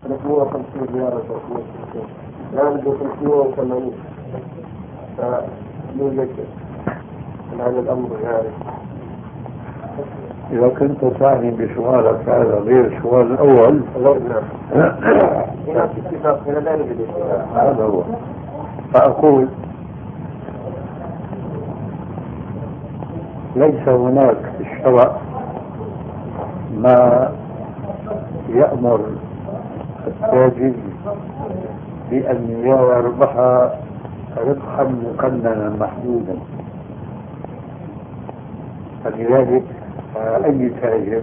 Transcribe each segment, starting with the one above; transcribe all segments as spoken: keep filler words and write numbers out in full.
ثلاثمائة وخمسين ريال لا بدي خمسمائة وثمانين فيوجد هذا الأمر يعني. إذا كنت تعني بسؤالك هذا غير السؤال الأول هنا في اتفاق هنا لا يوجد اتفاق. هذا هو. فأقول ليس هناك في الشرع ما يأمر التاجر بأن يربح ربحا مقننا محدودا. فلذلك أي تاجر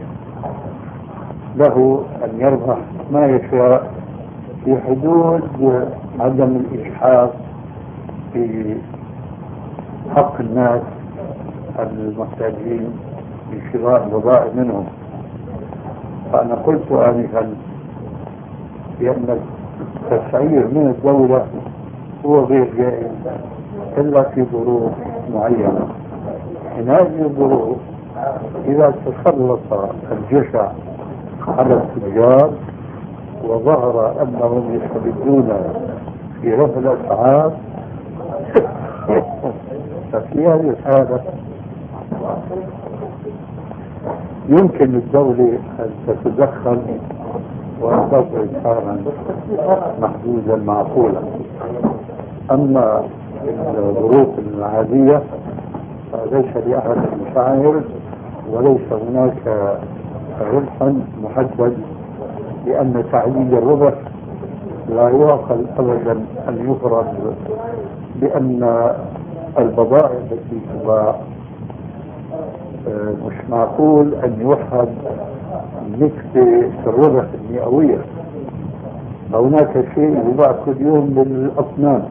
له أن يربح ما يشاء في حدود عدم الإجحاف في حق الناس المحتاجين لشراء البضائع منهم. فأنا قلت آنفا بأن التسعير من الدولة هو غير جائز إلا في ظروف معينة. من هذه الظروف إذا تسلط الجشع على التجار وظهر أنهم يستبدون في رفع الأسعار ففي هذه الحالة يمكن للدولة أن تتدخل وأن تضع سعرا محدودا معقولا. أما الظروف العادية فليس لأحد المشاعر وليس هناك ربح محدد، لأن تعديل الربح لا يعقل أبدا أن يفرض بأن البضائع التي تباع مش معقول أن يوحد نسبة الربح المئوية. هناك شيء يباع كل يوم بالأطنان،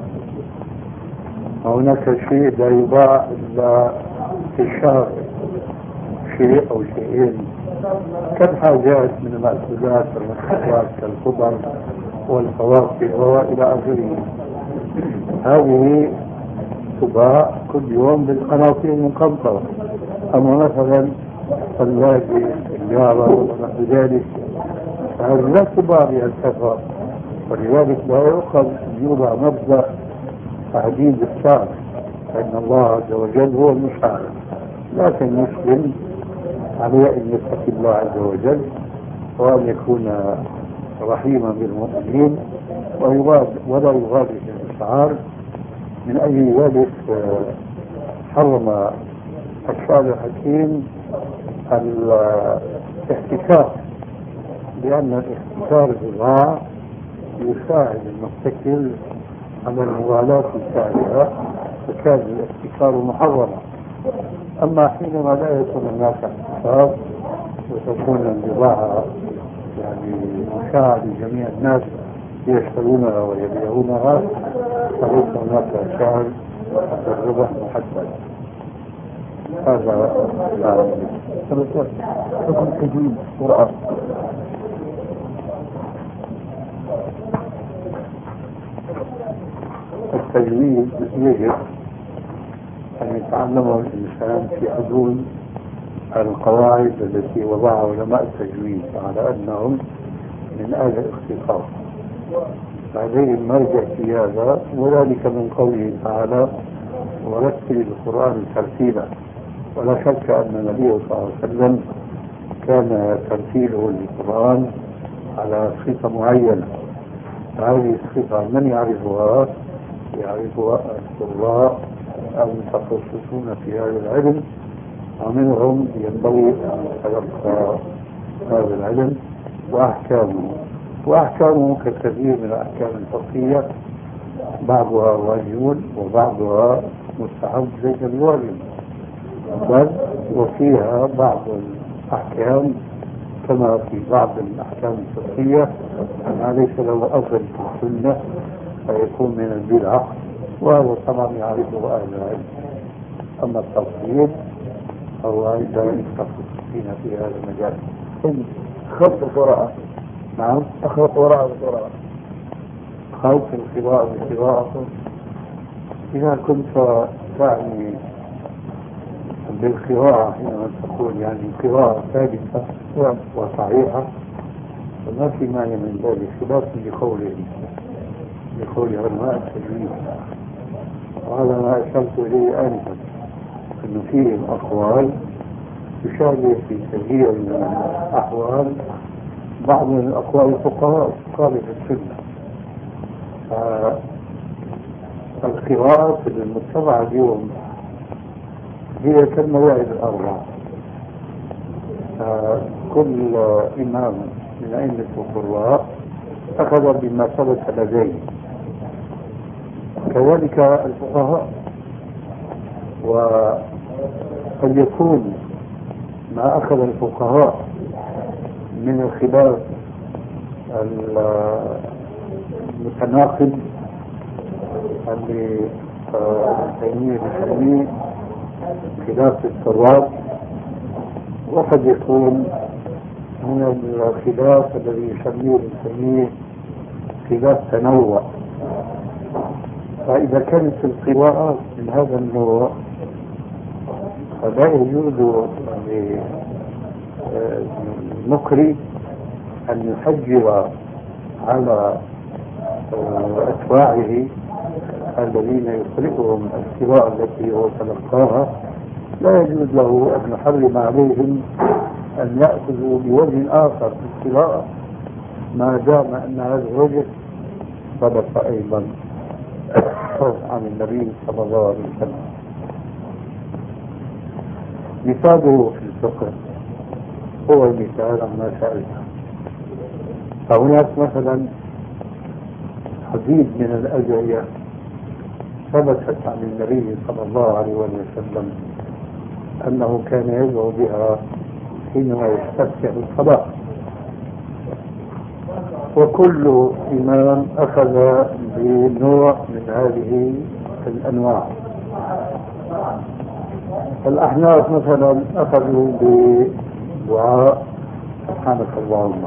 هناك شيء لا يباع إلا في الشهر شيء أو شيئين كالحاجات من المأكولات والمشروبات كالخضر والفواكه وإلى آخره. هذه تباع كل يوم بالقناطير المقنطرة. أما مثلا ثلاجة سيارة ونحو ذلك فهذه لا تباع بهالكثرة، ولذلك لا يؤخذ أن يوضع مبدأ تحديد السعر، فإن الله عز وجل هو المسعر. لكن المسلم عليه أن يتقي الله عز وجل وأن يكون رحيما بالمؤمنين ولا يغالي في الأسعار. من أجل ذلك حرم الشرع الحكيم الاحتكار، لأن الاحتكار البضاعة يساعد المحتكر على المغالاة في سعرها، فكان الاحتكار محرما. أما حينما لا يكون هناك احتكار وتكون البضاعة يعني مشاعة لجميع الناس يشترونها ويبيعونها فليس هناك سعر الربح محدد. هذا حكم التجويد قرآن. التجويد يجب أن يتعلمه الإنسان في حدود القواعد التي وضعها علماء التجويد على أنهم من أهل الاختصاص. بعدين مرجع في هذا وذلك من قوله تعالى ورتل القرآن ترتيلا. ولا شك أن النبي صلى الله عليه وسلم كان ترتيله للقرآن على صفة معينة. هذه الصفة من يعرفها؟ يعرفها القراء المتخصصون في هذا العلم، ومنهم ينبغي أن يتلقى هذا العلم وأحكامه. وأحكامه كثير من الأحكام الفقهية، بعضها واجب وبعضها مستحب ليس بواجب، بل وفيها بعض الأحكام كما في بعض الأحكام الفقهية أنها ليس له أصل في السنة فيكون من البدعة، وهذا طبعا يعرفه أهل العلم. أما التفصيل فهو عند المتخصصين في هذا المجال. خط القراءة. نعم. أخلط وراء القراءة. خلط القراءة بالقراءة. إذا كنت تعني بالقراءة حينما تقول يعني قراءة ثابتة وصحيحة وما في معنى من ذلك خلاف لقوله لقول علماء التجويد. وهذا ما أشرت إليه آنفا أنه فيه أقوال تشابه في كثير من الأحوال بعض من الأقوال الفقهاء تخالف السنة. فالقراءة في المتبعة اليوم هي كالمواعظ الأربع. كل إمام من أئمة القراء أخذ بما ثبت لديه، كذلك الفقهاء. وقد يكون ما أخذ الفقهاء من الخلاف المتناقض اللي ابن تيمية خلاف الصواب، وقد يكون من الخلاف الذي يسميه ابن تيمية خلاف تنوع. فإذا كانت القراءات من هذا النوع فلا يجوز للمقرئ أن يحجر على أتباعه الذين يقرئهم القراءة التي هو تلقاها. لا يجوز له أن يحرم عليهم أن يأخذوا بوجه آخر في القراءة ما دام أن هذا الوجه ثبت أيضا عن النبي صلى الله عليه وسلم. مثاله في الفقه هو المثال عما سألته. فهناك مثلا عديد من الأدعية ثبتت عن النبي صلى الله عليه وسلم أنه كان يدعو بها حينما يستفتح الصلاة، وكل إمام أخذ بنوع من هذه الأنواع. الأحناف مثلا أخذوا بدعاء سبحانك اللهم،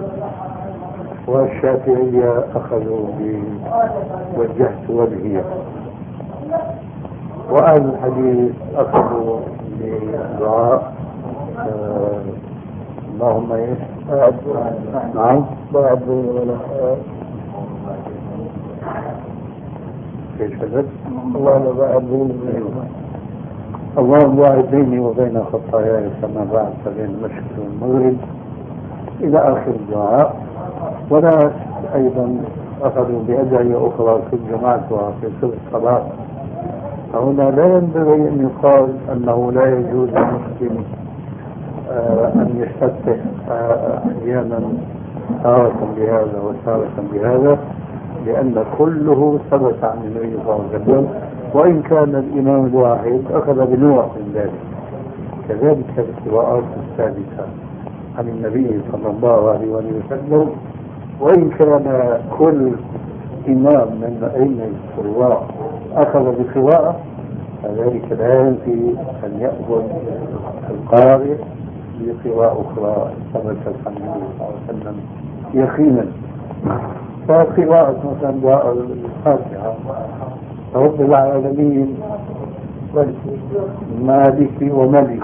والشافعية أخذوا بوجهت وجهي، وأهل الحديث أخذوا بدعاء آه اللهم ايش؟ نعم باعد بيني وبين كيف هذا؟ اللهم باعد بيني وبين اللهم باعد بيني وبين خطاياي كما باعدت بين المشرق والمغرب إلى آخر الدعاء. وناس أيضا أخذوا بأدعية أخرى في الجماعة في سر الصلاة. فهنا لا ينبغي أن يقال أنه لا يجوز للمسلم أن يستفتح أحيانا تارة بهذا وتارة بهذا، لأن كله ثبت عن النبي صلى الله عليه وسلم، وإن كان الإمام الواحد أخذ بنوع من ذلك. كذلك القراءات الثابتة عن النبي صلى الله عليه وسلم، وإن كان كل إمام من أئمة القراء أخذ بقراءة، فذلك لا ينفي أن يأخذ القارئ بقراءة أخرى ثبتت عن النبي صلى الله عليه وسلم يقينا. فقراءة مثلا دعاء الفاتحة رب العالمين مالك وملك،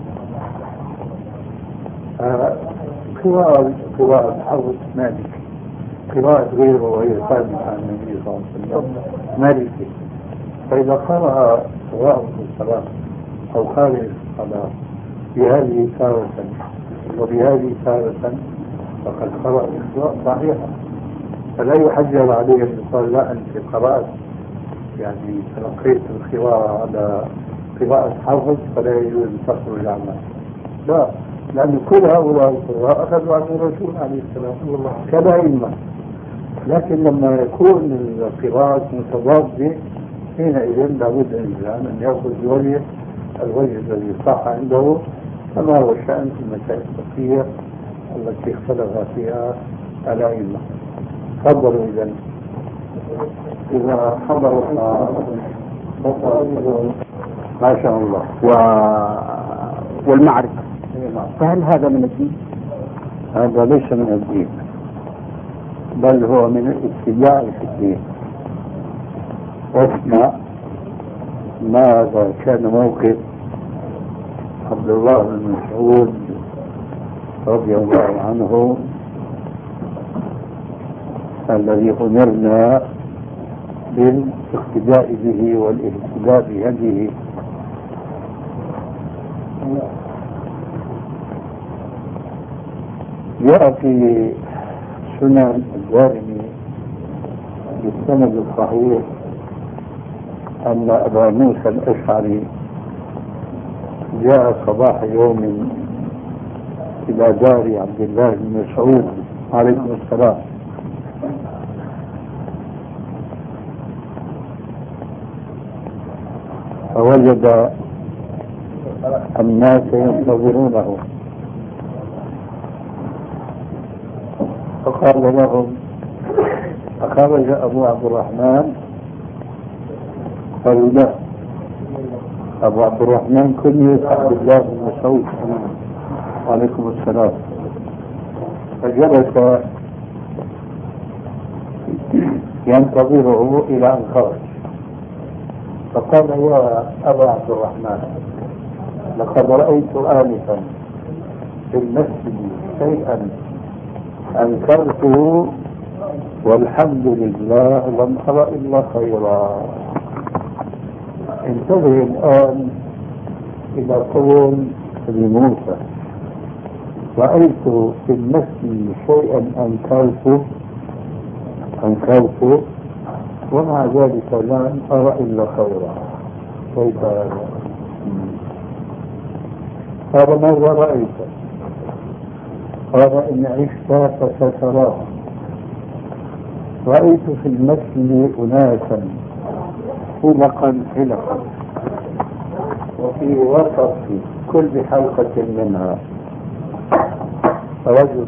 قراءة قراءة حرف مالك، قراءة غيره وهي ثابتة عن النبي صلى الله عليه وسلم مالك. فإذا قرأ قراءة الصلاة أو خارج الصلاة بهذه تارة وبهذه تارة فقد قرأ القراءة صحيحة، فلا يحجر عليه أن يقال لا أنت قرأت يعني تلقيت القراءة على قراءة حافظ فلا يجوز أن تخرج عنها. لا، لأن كل هؤلاء القراء أخذوا عن الرسول عليه السلام كدائما. لكن لما يكون القراءة متضادة حينئذ لابد الإنسان أن يأخذ بوجه الوجه الذي صح عنده، كما هو الشأن في المسائل الفقهية التي اختلف فيها الأئمة. تفضلوا إذا إذا حضروا ما شاء الله و... والمعرفة، فهل هذا من الدين؟ هذا ليس من الدين، بل هو من الاتباع في الدين. واسمع ماذا كان موقف عبد الله بن مسعود رضي الله عنه الذي أمرنا بالاقتداء به والاهتداء بهديه. جاء في سنن الدارمي بالسند الصحيح أن أبا موسى الأشعري جاء صباح يوم إلى دار عبد الله بن مسعود عليكم السلام، فوجد الناس ينتظرونه فقال لهم، فخرج أبو عبد الرحمن قالوا لا، أبو عبد الرحمن كنية عبد الله بن مسعود عليكم السلام. فجلس ينتظره إلى أن خرج، فقال يا أبا عبد الرحمن لقد رأيت آنفا في المسجد شيئا أنكرته والحمد لله لم أرى إلا خيرا. انتبه الآن إلى قول ابن موسى، رأيت في المسجد شيئا أنكرته أنكرته ومع ذلك لم أرى إلا خيرا. كيف هذا؟ قال ماذا رأيت؟ قال إن عشت فستراه. رأيت في المسجد أناسا حلقا حلقا، وفي وسط كل حلقة منها رجل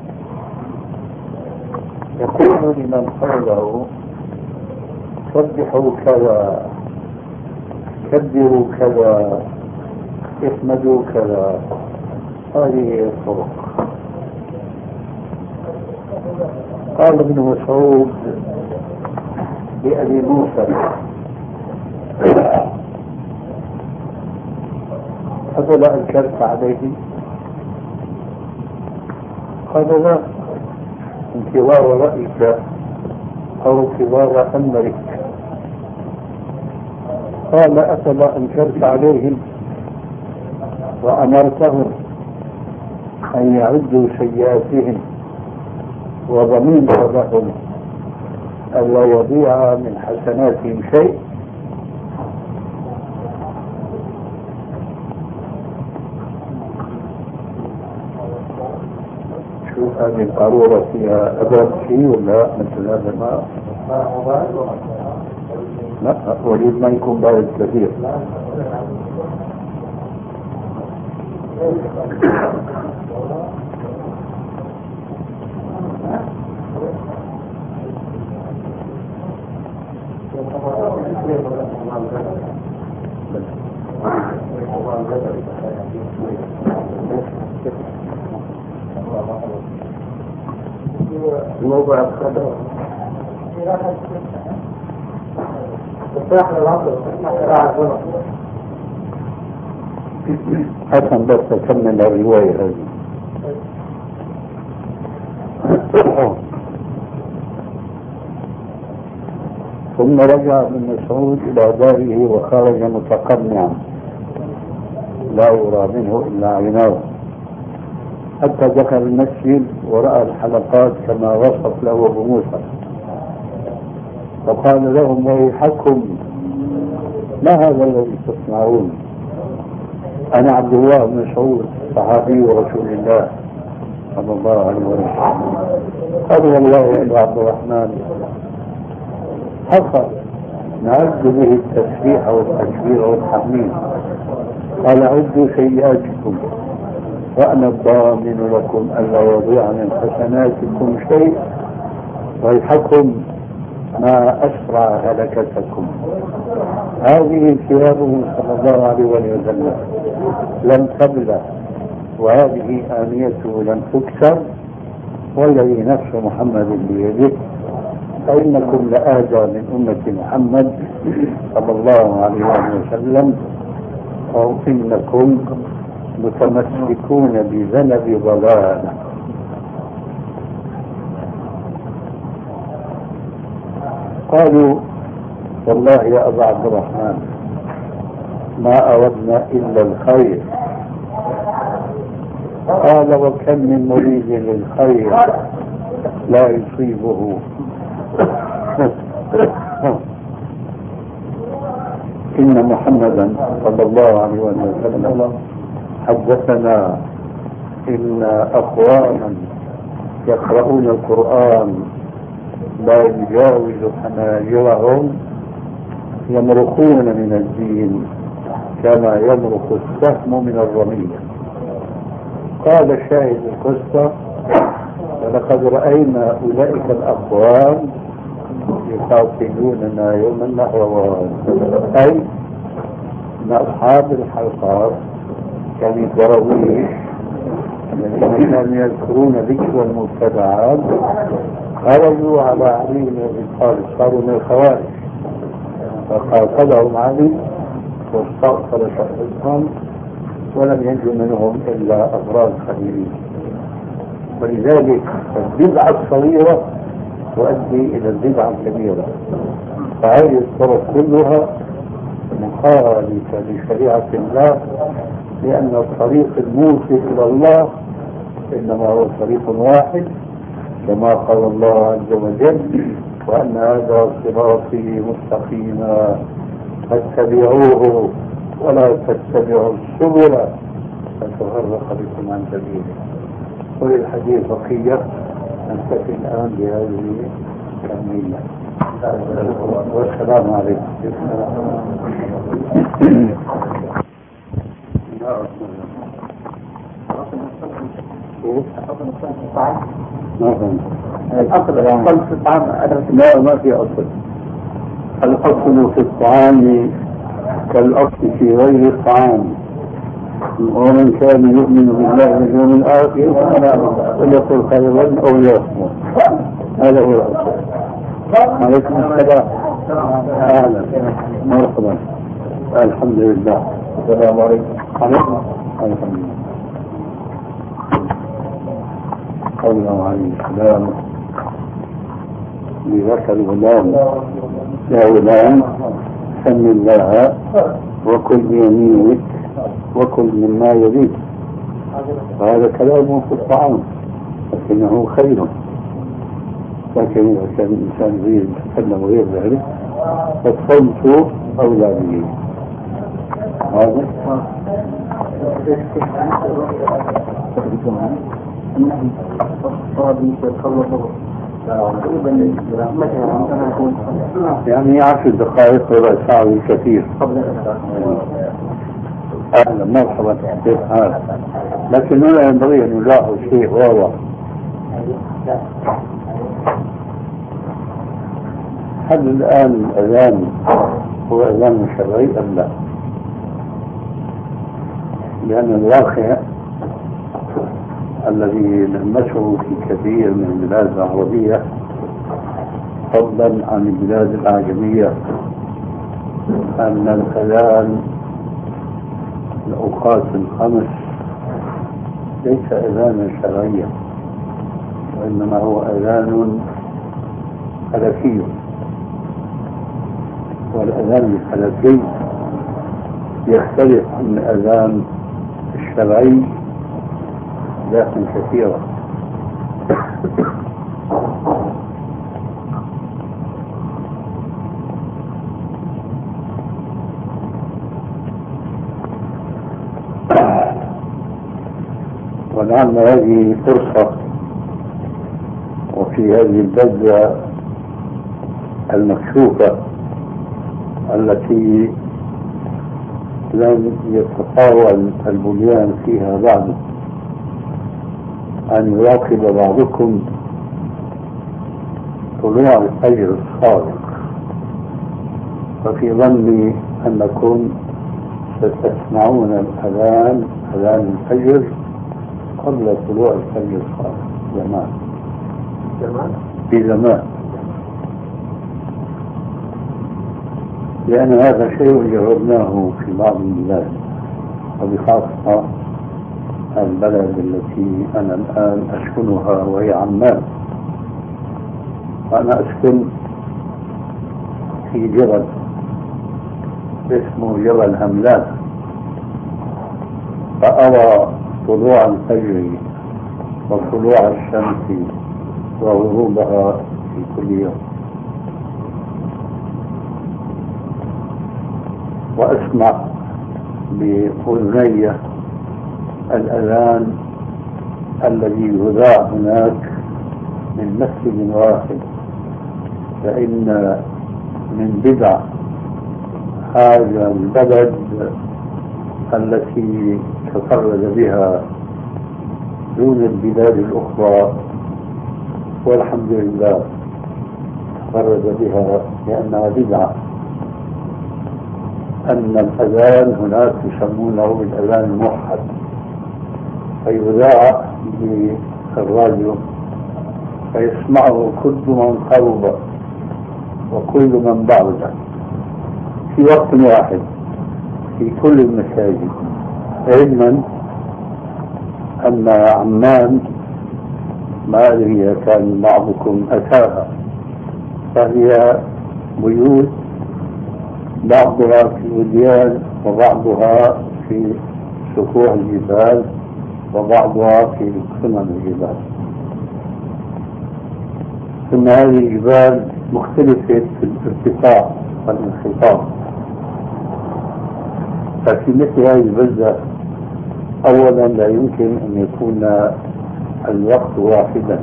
يقول لمن حوله سبحوا كذا، كبروا كذا، احمدوا كذا. هذه الطرق. قال ابن مسعود لأبي موسى أفلا أنكرت عليه؟ قال لا، انكوار رأيك أو انكوار أمرك. قال أفلا أنكرت عليهم وأمرتهم أن يعدوا سيئاتهم وضمنت لهم ألا يضيع من حسناتهم شيء؟ شوف هذه القارورة فيها أبد شيء ولا مثل هذا؟ ما لا، أريد ما يكون بارد كثير. الموضوع الخدر حسن بس أكمل الرواية هذه. ثم رجع ابن مسعود إلى داره وخرج متقنعا لا يرى منه إلا عيناه، حتى دخل المسجد ورأى الحلقات كما وصف له أبو موسى، فقال لهم ويحكم ما هذا الذي تصنعون؟ أنا عبد الله بن مسعود صحابي رسول الله صلى الله عليه وسلم. قال والله يا عبد الرحمن حصل نعد به التسبيح والتكبير والتحميد. قال عدوا سيئاتكم وأنا الضامن لكم ألا يضيع من حسناتكم شيء، ويحكم ما أسرع هلكتكم. هذه ثيابه صلى الله عليه وسلم لم تبلى، وهذه آنيته لم تكسر، والذي نفس محمد بيده فإنكم لأهدى من أمة محمد صلى الله عليه وسلم، وإنكم متمسكون بذنب ضلالة. قالوا والله يا أبا عبد الرحمن ما أردنا إلا الخير. قال وكم من مريد للخير لا يصيبه. إن محمدا صلى الله عليه وسلم حدثنا إن أقواما يقرؤون القرآن لا يجاوز حناجرهم يمرقون من الدين كما يمرق السهم من الرمية. قال شاهد القصة ولقد رأينا أولئك الأقوام يقاتلوننا يوم النهروان، أي أن أصحاب الحلقات كانوا الدراويش الذين كانوا يذكرون ذكر المبتدعات خرجوا على علي بن أبي طالب، صاروا من الخوارج فقاتلهم علي واستأصل شخصهم ولم ينجو منهم إلا أفراد قليلين. ولذلك البدعة الصغيرة تؤدي إلى البدعة الكبيرة، فهذه الطرق كلها مخالفة لشريعة الله، لأن الطريق الموصل إلى الله إنما هو طريق واحد كما قال الله عز وجل وأن هذا صراطي مستقيما فاتبعوه ولا تتبعوا السبل فتفرق بكم عن سبيله. وللحديث بقية نكتفي الآن بهذه الكمية. والسلام عليكم. الأصل الأصل في الطعام لا ما في أصل. الأصل في الطعام كالأصل في غير الطعام، ومن كان يؤمن بالله واليوم الآخر فليقل خيرا أو ليصمت. هذا هو الأصل. عليكم السلام. أهلا مرحبا. الحمد لله. السلام عليكم. عليكم الحمد لله. قال الله عليه السلام لذكر الغلام يا غلام سم الله وكل بيمينك وكل مما يليك. وهذا كلامه في الطعام لكنه خير، لكن إذا كان الإنسان يريد يتكلم غير ذلك فالصمت أولى به. هذا يعني عشر دقائق ربع ساعة كثير. أهلا مرحبا كيف حالك؟ لكن هنا ينبغي أن يلاحظ شيء واضح. هل الآن الأذان هو أذان شرعي أم لا؟ لأن الواقع الذي لمسه في كثير من البلاد العربية فضلا عن البلاد الأعجمية أن الأذان الأوقات الخمس ليس أذانا شرعيا، وإنما هو أذان فلكي، والأذان الفلكي يختلف عن الأذان الشرعي ذات كثيرة. ولعل هذه فرصة وفي هذه البلدة المكشوفة التي لم يتطاول البنيان فيها بعد أن يراقب بعضكم طلوع الفجر الصادق، ففي ظني أنكم ستسمعون الأذان أذان الفجر قبل طلوع الفجر الصادق زمان في زمان، لأن هذا شيء جربناه في بعض البلاد وبخاصة البلد التي أنا الآن أسكنها وهي عمان. وأنا أسكن في جبل اسمه جبل هملان، فأرى طلوع الفجر وطلوع الشمس وغروبها في كل يوم، وأسمع بأذني الأذان الذي يذاع هناك من مسجد واحد. فإن من بدع هذا البلد التي تفرد بها دون البلاد الأخرى، والحمد لله تفرد بها لأنها بدعة، أن الأذان هناك يسمونه بالأذان الموحد، فيذاع بالراديو فيسمعه كل من قرب وكل من بعد في وقت واحد في كل المساجد، علما أن عمان ما أدري إذا كان بعضكم أتاها، فهي بيوت بعضها في الوديان وبعضها في سطوح الجبال وبعضها في قمم الجبال، ثم هذه الجبال مختلفة في الارتفاع والانخفاض. ففي مثل هذه البلدة أولا لا يمكن أن يكون الوقت واحدا،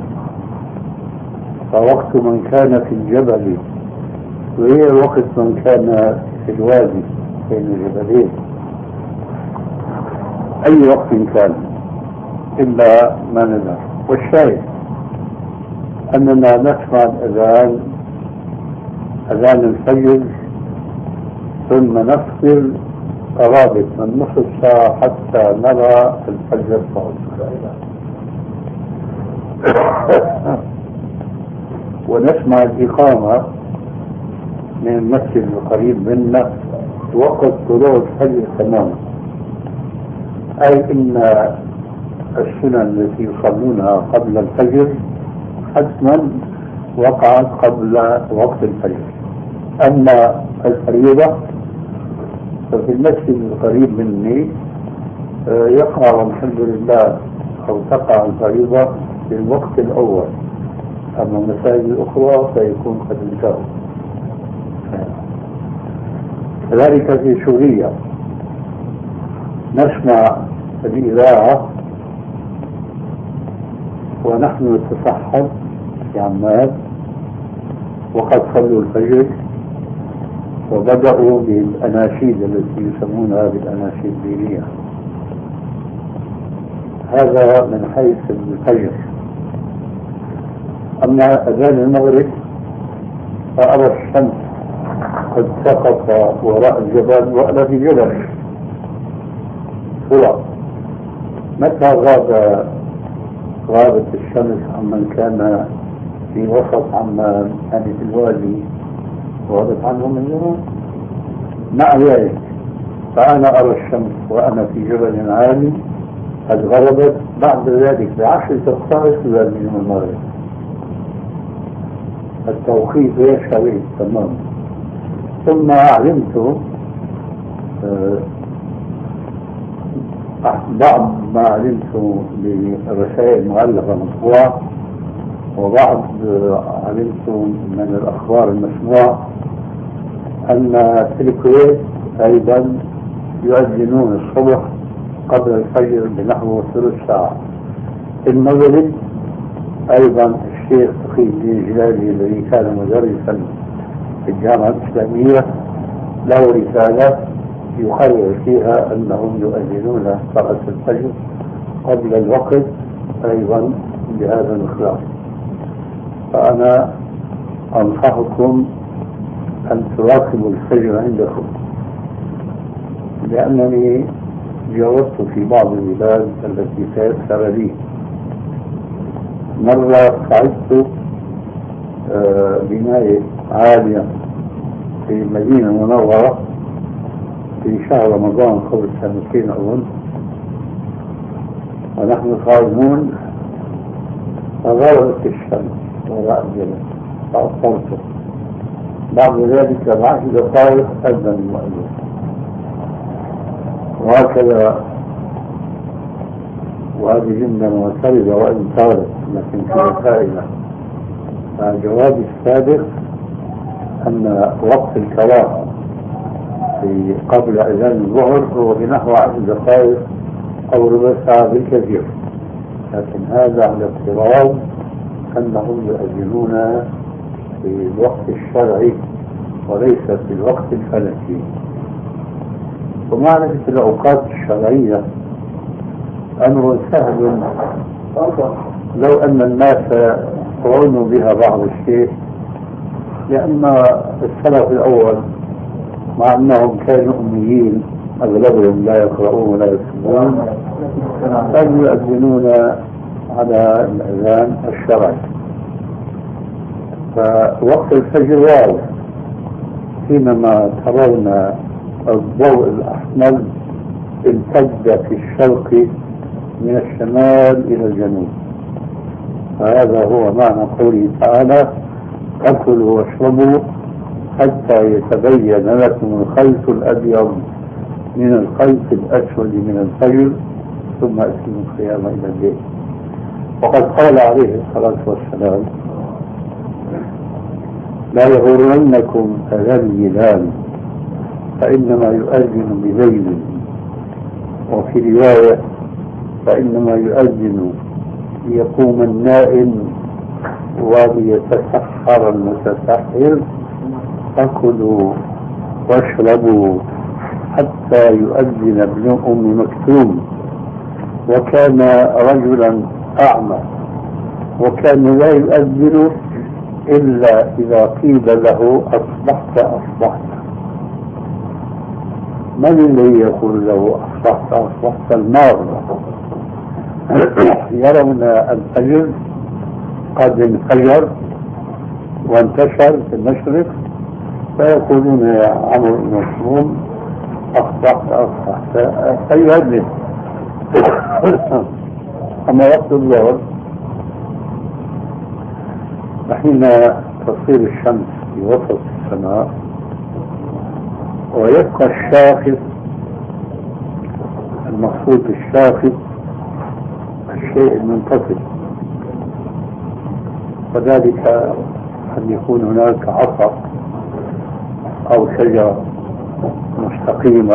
فوقت من كان في الجبل غير وقت من كان في الوادي بين الجبلين، أي وقت كان إلا ما ندر. والشاهد أننا نسمع الأذان أذان الفجر ثم نفصل قرابة من نصف ساعة حتى نرى الفجر فوق، ونسمع الإقامة من المسجد القريب منا وقت طلوع الفجر تماما، أي إن السنن التي يصلونها قبل الفجر حتما وقعت قبل وقت الفجر. أما الفريضة ففي المسجد القريب مني يقع والحمد لله أو تقع الفريضة في الوقت الأول، أما المساجد الأخرى فيكون قد انتهوا. كذلك في سوريا نسمع الإذاعة ونحن نتسحب في عمان وقد صلوا الفجر وبدأوا بالأناشيد التي يسمونها بالأناشيد الدينية. هذا من حيث الفجر. أما أذان المغرب فأرى الشمس قد سقط وراء الجبل وأنا في جبل طلع. متى غاب غابت الشمس عمن كان في وسط عمان يعني في الوادي غابت عنه من زمان. مع ذلك فأنا أرى الشمس وأنا في جبل عالي قد غربت بعد ذلك بعشر دقائق من المغرب. التوقيت غير شريف تماما. ثم علمت بعض ما علمت برسائل مؤلفة مطبوعة، وبعض علمت من الأخبار المسموعة أن في الكويت أيضا يؤذنون الصبح قبل الفجر بنحو ثلث ساعة. في المغرب أيضا الشيخ تقي الدين الجلالي الذي كان مدرسا في الجامعة الإسلامية له رسالة يقرر فيها أنهم يؤذنون صلاة الفجر قبل الوقت أيضا بهذا الإخلاص. فأنا أنصحكم أن تراقبوا الفجر عندكم، لأنني جاوزت في بعض البلاد التي تيسر لي. مرة صعدت بناية عالية في المدينة المنورة في شهر رمضان قبل سنتين أظن، ونحن صائمون فغربت الشمس وراء الجبل فأبصرته، بعد ذلك بعشر دقائق أذن المؤذن، وهكذا. وهذه جملة معترضة وإن طارت لكن فيها فائدة. فالجواب السابق أن وقت الكراهة في قبل أذان الظهر هو بنحو عشر دقائق أو ربع ساعة بالكثير، لكن هذا على افتراض أنهم يؤذنون في الوقت الشرعي وليس في الوقت الفلكي. ومعرفة الأوقات الشرعية أمر سهل لو أن الناس عنوا بها بعض الشيء، لأن السلف الأول مع أنهم كانوا أميين أغلبهم لا يقرؤون ولا يكتبون كانوا يؤذنون على الأذان الشرعي. فوقت الفجر واضح حينما ترون الضوء الأحمر امتد في الشرق من الشمال إلى الجنوب، فهذا هو معنى قوله تعالى: أكلوا واشربوا حتى يتبين لكم الخيط الأبيض من الخيط الأسود من الفجر ثم أتموا الصيام إلى الليل. وقد قال عليه الصلاة والسلام: لا يغرنكم أذان بلال فإنما يؤذن بليل، وفي رواية: فإنما يؤذن ليقوم النائم وليتسحر المتسحر، فكلوا واشربوا حتى يؤذن ابن أم مكتوم، وكان رجلا أعمى وكان لا يؤذن إلا إذا قيل له أصبحت أصبحت. من الذي يقول له أصبحت أصبحت؟ النار. يرون الفجر قد انفجر وانتشر في المشرق فيقولون يا عمرو بن مسلوم أصبحت أصبحت فيؤذن. أما وقت الظهر حين تصير الشمس في وسط السماء ويبقى الشاخص، المقصود بالشاخص الشيء المنتصف، وذلك أن يكون هناك عصا أو شجرة مستقيمة،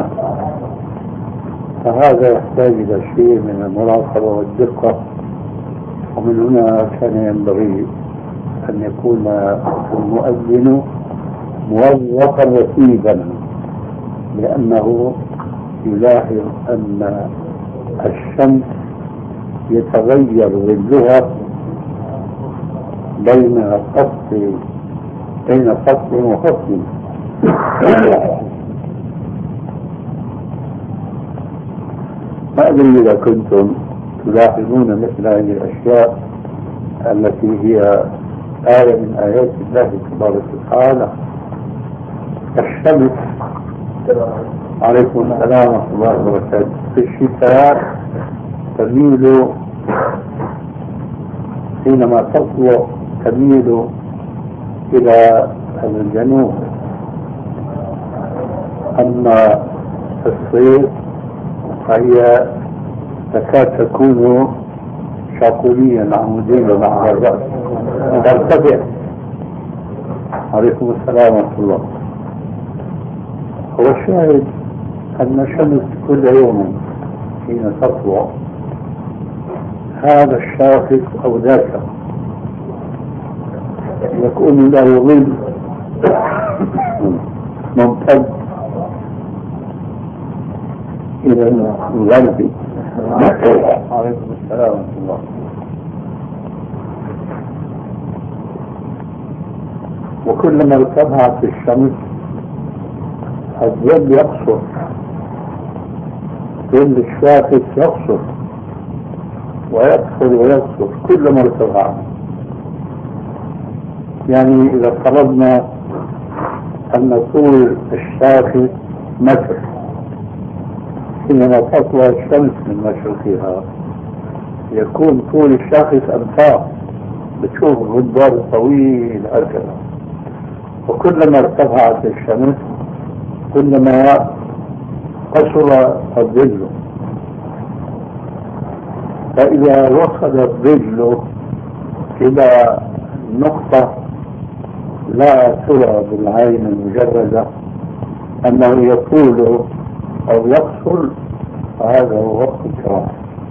فهذا يحتاج إلى شيء من المراقبة والدقة. ومن هنا كان ينبغي أن يكون المؤذن موظفا رتيبا، لأنه يلاحظ أن الشمس يتغير ظلها بين فصل بين فصل وفصل. ما أدري إذا كنتم تلاحظون مثل هذه الأشياء التي هي آية من آيات الله تبارك وتعالى. الشمس عليكم السلام ورحمة الله وبركاته في الشتاء تميل حينما تطلع تميل إلى الجنوب، أما في الصيف فهي تكاد تكون شاقوليا عموديا على الرأس ترتفع. عليكم السلام ورحمة الله. هو الشاهد أن الشمس كل يوم حين تطلع هذا الشاخص أو ذاك يكون له ظل ممتد إلى الغرب. عليكم السلام ورحمة الله. وكلما ارتفعت الشمس الظل يقصر، ظل الشاخص يقصر ويقصر ويقصر كلما ارتفع. يعني إذا فرضنا أن طول الشاخص متر حينما تطلع الشمس من مشرقها يكون طول الشاخص أمتار، بتشوف غبار طويل هكذا. وكلما ارتفعت الشمس كلما قصر الظل، فإذا وصل الظل إلى نقطة لا ترى بالعين المجردة أنه يطول أو يقصر، فهذا هو وقت الكراهة.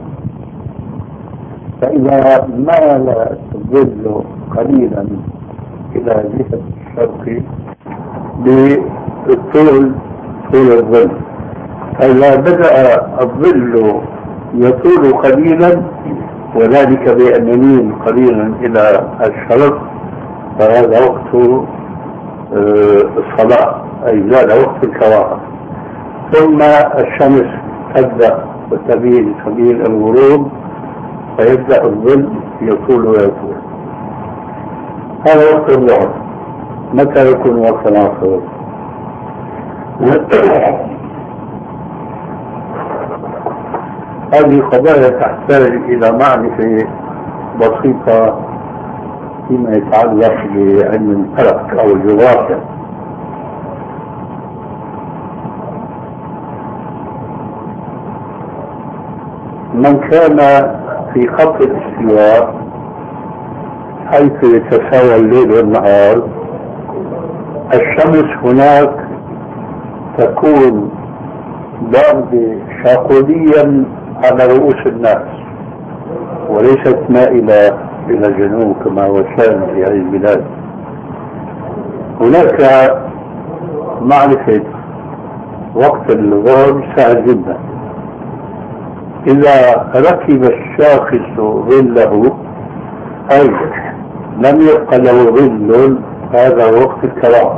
فإذا مال الظل قليلا إلى جهة الشرق بالطول طول الظل، فإذا بدأ الظل يطول قليلا وذلك بأن يميل قليلا إلى الشرق، فهذا وقت الصلاة، أي زاد وقت الكراهة. ثم الشمس تبدأ وتميل سبيل الغروب، فيبدأ الظل يطول ويطول. هذا وقت الظهر. متى يكون وقت العصر؟ هذه قضايا تحتاج إلى معرفة بسيطة فيما يتعلق بعلم الفلك أو الجغرافيا. من كان في خط الاستواء حيث يتساوى الليل والنهار، الشمس هناك تكون ضاربة شاقوليا على رؤوس الناس وليست مائلة إلى الجنوب كما هو الشأن في هذه البلاد. هناك معرفة وقت الظهر سهل جدا. إذا ركب الشاخص ظله أي لم يبق له ظل، هذا وقت الكراهة،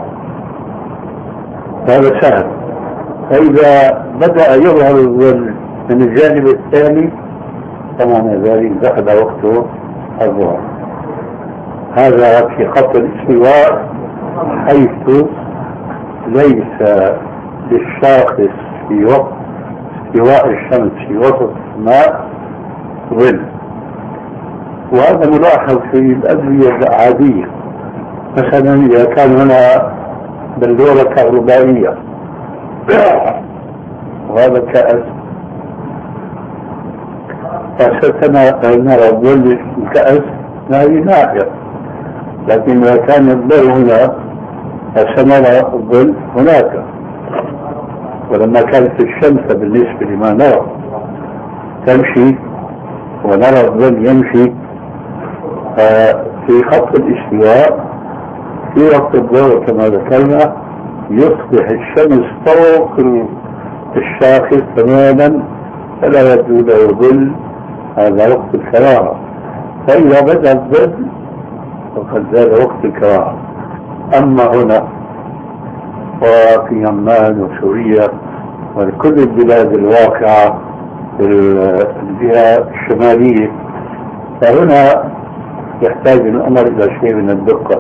هذا سهل. فإذا بدأ يظهر الظل من الجانب الثاني فمعنى ذلك دخل وقت الظهر. هذا في خط الاستواء حيث ليس للشاخص في وقت استواء الشمس في وسط السماء ظل. وهذا ملاحظ في الأدوية العادية. مثلا إذا كان هنا بلورة كهربائية وهذا كأس، فستنرى الظل الكأس هذه ناحية، لكن إذا كان الضوء هنا فسنرى الظل هناك. ولما كانت الشمس بالنسبة لما نرى تمشي ونرى الظل يمشي، في خط الاستواء في وقت الظهر كما ذكرنا يصبح الشمس فوق الشاخص تماما فلا يبدو له ظل، هذا وقت الكراهة. فإذا بدأ الظل فقد زاد وقت الكراهة. أما هنا وفي يمن وسوريا وكل البلاد الواقعة في الجهة الشمالية، فهنا يحتاج الأمر إلى شيء من الدقة.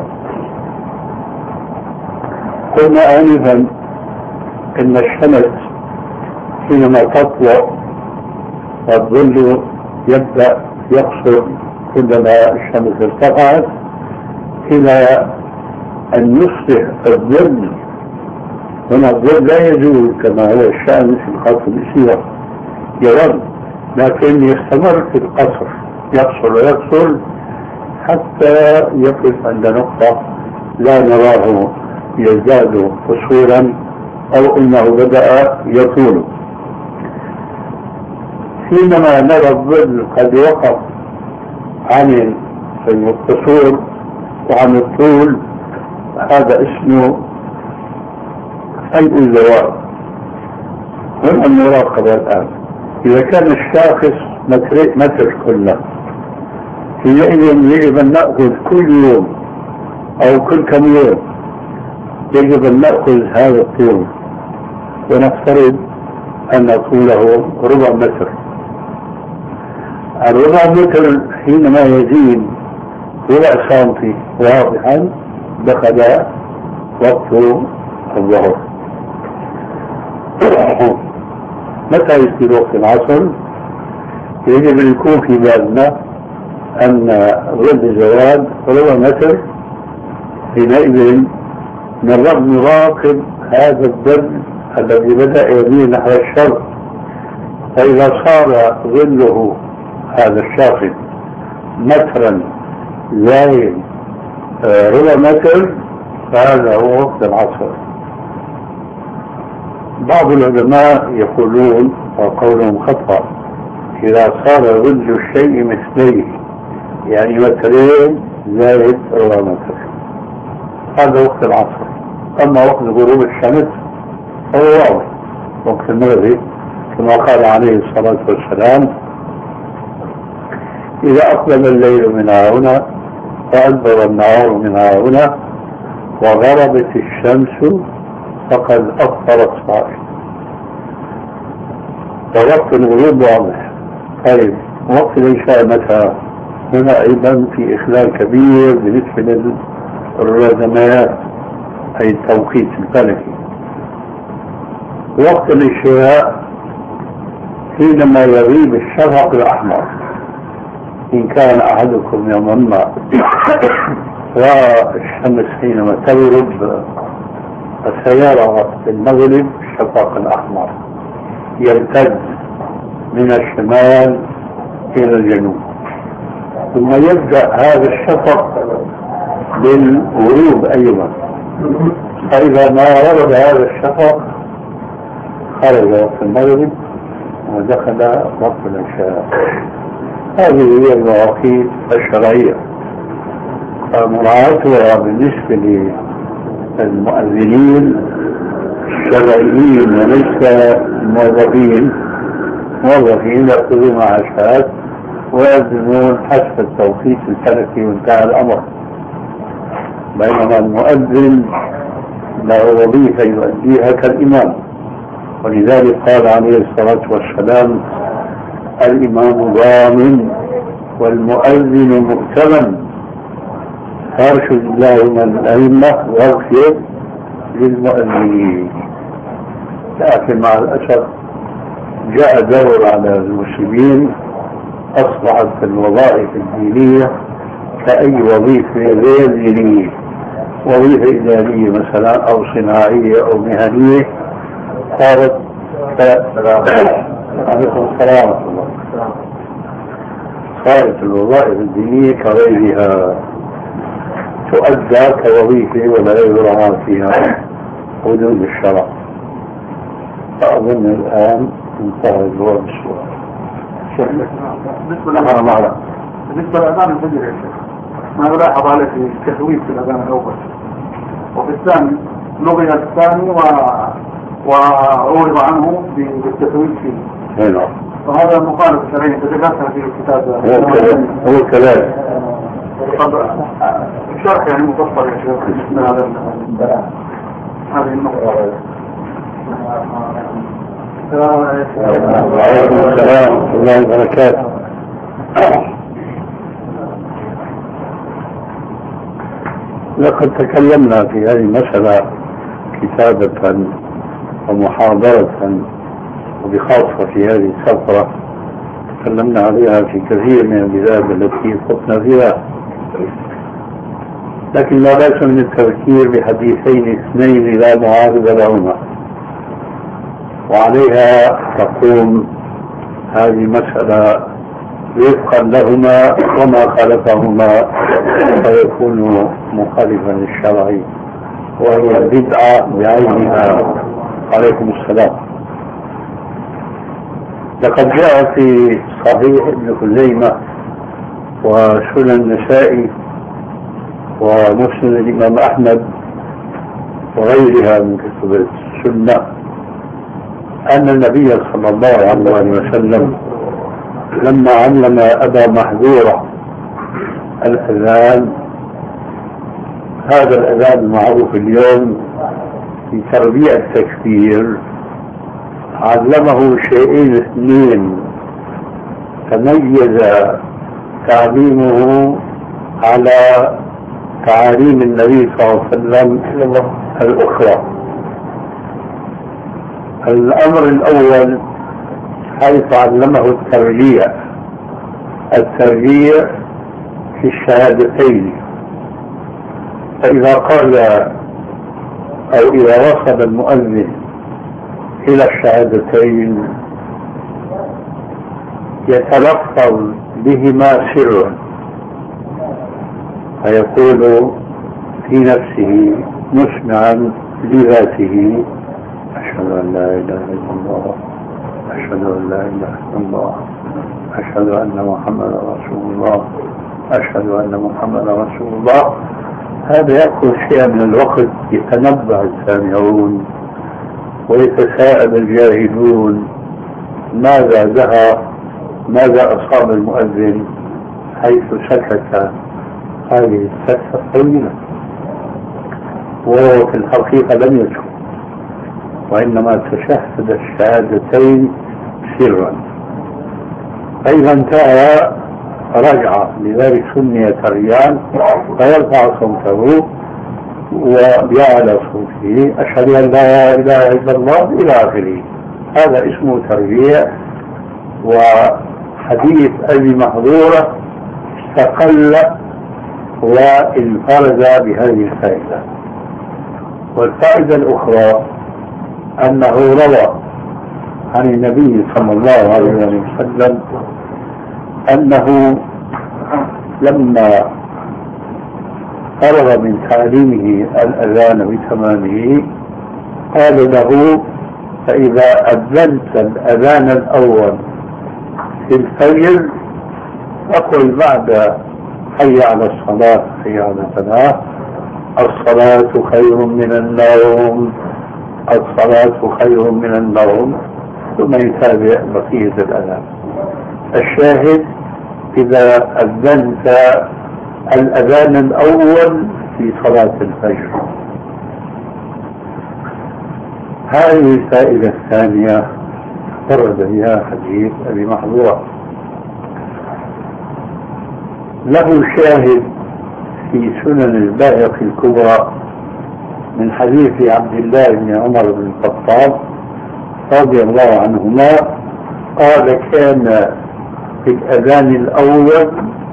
قلنا آنفا إن الشمس حينما تطلع والظل يبدأ يقصر كلما الشمس ارتفعت إلى أن يصبح الظل. هنا الظل لا يزول كما هو الشأن في الخط الاستواء، يظل لكن يستمر في القصر، يقصر ويقصر حتى يقف عند نقطة لا نراه يزداد قصورا أو أنه بدأ يطول. حينما نرى الظل قد وقف عن القصور وعن الطول، هذا اسمه أي الزوال. هنا المراقبة الآن إذا كان الشاخص متر كله، حينئذ يجب أن نأخذ كل يوم أو كل كم يوم يجب أن نأخذ هذا الطول ونفترض أن طوله ربع متر. الربع متر حينما يزيد ربع سنتي واضحا دخل وقت الظهر. متى يصير وقت العصر؟ يجب أن يكون في بالنا أن ظل الزوال ربع متر، حينئذ نظر نراقب هذا الدم الذي بدأ يميل نحو الشرق، فإذا صار ظله هذا الشاخص مترا زايد ربع متر فهذا هو وقت العصر. بعض العلماء يقولون وقولهم خطأ إذا صار ظل الشيء مثليه، يعني مترين زائد ربع متر، هذا وقت العصر. أما وقت غروب الشمس فهو واضح وقت المغرب، كما قال عليه الصلاة والسلام: إذا أقبل الليل من هنا وأدبر النهار من هنا وغربت الشمس فقد أفطر الصائم. ووقت الغروب واضح. طيب وقت العشاء متى؟ هنا أيضا في إخلال كبير بالنسبة للرزمات، أي التوقيت الفلكي. وقت العشاء حينما يغيب الشفق الأحمر، إن كان أحدكم يوما ما والشمس حينما تغرب فسيرى في المغرب الشفق الأحمر يمتد من الشمال إلى الجنوب، ثم يبدأ هذا الشفق بالغروب أيضا. فإذا ما ورد هذا الشفق خرج وقت المغرب ودخل وقت العشاء. هذه هي المواقيت الشرعية، فمراعاتها بالنسبة للمؤذنين الشرعيين وليس الموظفين. موظفين يأخذون معاشات ويأذنون حسب التوقيت الفلكي وانتهى الأمر، بينما المؤذن له وظيفة يؤديها كالإمام. ولذلك قال عليه الصلاة والسلام: الإمام ضامن والمؤذن مؤتمن، فارشد اللهم الأئمة واغفر للمؤذنين. لكن مع الأسف جاء دور على المسلمين، أصبحت الوظائف الدينية كأي وظيفة غير دينية، وظيفة إدارية مثلا أو صناعية أو مهنية، صارت عليكم السلام ورحمة الله. صارت الوظائف الدينية كغيرها، تؤدى كوظيفة ولا يراعى فيها حدود الشرع. فأظن الآن انتهى الجواب السؤال. بالنسبة للأذان بالنسبة للأذان الفجر يا شيخ، ما لاحظ عليه في التثويب في الأذان الأول، وفي الثاني لغي الثاني و وعورض عنه بالتثويب فيه. نعم. وهذا مخالف شرعي تذكرتها في الكتاب. هو كذلك. شرح يعني مفصل يا شيخ هذا هذه النقطة. وعليكم السلام ورحمة الله وبركاته. لقد تكلمنا في هذه المسألة كتابة ومحاضرة، وبخاصة في هذه السفرة تكلمنا عليها في كثير من البلاد التي خطنا فيها، لكن لا بأس من التذكير بحديثين اثنين لا معارض لهما، وعليها تقوم هذه المسألة وفقا لهما، وما خالفهما فيكون مخالفا للشرع وهي البدعة بعينها. عليكم السلام. لقد جاء في صحيح ابن خزيمة وسنن النسائي ومسند الإمام أحمد وغيرها من كتب السنة أن النبي صلى الله عليه وسلم لما علم أبا محذورة الأذان، هذا الأذان المعروف اليوم في تربية التكبير، علمه شيئين اثنين تميز تعليمه على تعاليم النبي صلى الله عليه وسلم الأخرى. الأمر الأول حيث علمه الترجيع الترجيع في الشهادتين، فإذا قال أو إذا وصل المؤذن إلى الشهادتين يتلفظ بهما سرا، فيقول في نفسه مسمعا لذاته: أشهد أن لا إله إلا الله، أشهد أن لا إله إلا الله، أشهد أن محمدا رسول الله، أشهد أن محمدا رسول الله. هذا يأخذ شيئا من الوقت، يتنبه السامعون ويتساءل الجاهلون ماذا دها، ماذا أصاب المؤذن حيث سكت هذه السكتة الطويلة، وهو في الحقيقة لم يسكت، وإنما تشهد الشهادتين سرا. فإذا انتهى رجع، لذلك سمي تريان، فيرفع صوته وبيعلى صوته: أشهد أن لا إله إلا الله إلى آخره. هذا اسمه تربية. وحديث أبي محظورة استقل وانفرد بهذه الفائدة. والفائدة الأخرى أنه روى عن النبي صلى الله عليه وسلم أنه لما فرغ من تعليمه الأذان بتمامه قال له: فإذا أذنت الأذان الأول في الفجر فقل بعد حي على الصلاة حي على الفلاح: الصلاة خير من النوم، الصلاة خير من النوم، ثم يتابع بقية الأذان. الشاهد: إذا أذنت الأذان الأول في صلاة الفجر. هذه الفائدة الثانية فرد بها حديث أبي محظورة، له شاهد في سنن البيهقي الكبرى من حديث عبد الله بن عمر بن الخطاب رضي الله عنهما قال: كان في الأذان الأول